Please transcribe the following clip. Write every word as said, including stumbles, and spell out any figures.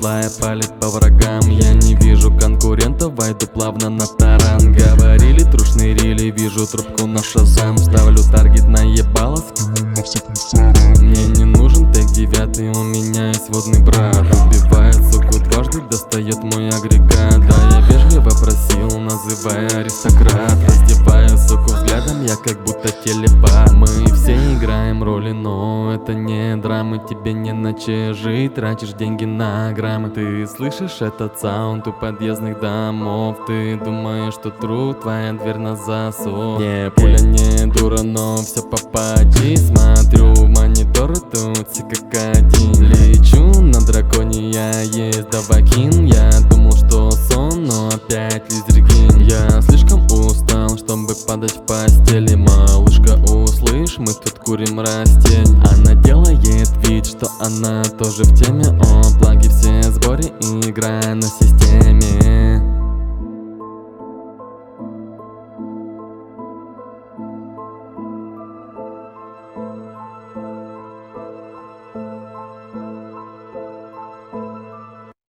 Злая палит по врагам, я не вижу конкурентов, войду плавно на таран. Говорили, трушный рили, вижу трубку на шазам. Ставлю таргет на ебало, скину на всех мусоров. Мне не нужен тег девятый, у меня есть водный брат. Убивает суку дважды, достает мой агрегат. Да, я вежливо просил, называя аристократ. Раздеваю суку взглядом, я как будто телепат. Мы все играем роли, но это не драмы. Тебе не на че жить, тратишь деньги на граммы. Ты слышишь этот саунд у подъездных домов? Ты думаешь, что труд, твоя дверь на засов. Не, пуля не дура, но все попади. Смотрю в монитор, тут все как один. Лечу на драконе, я есть давакин. Я думал, что сон, но опять лизергин. Я слишком устал, чтобы падать в постели. Малышка, услышь, мы тут курим растень. Она делает вид, что она тоже в теме. О, плаги все в сборе, играя на системе.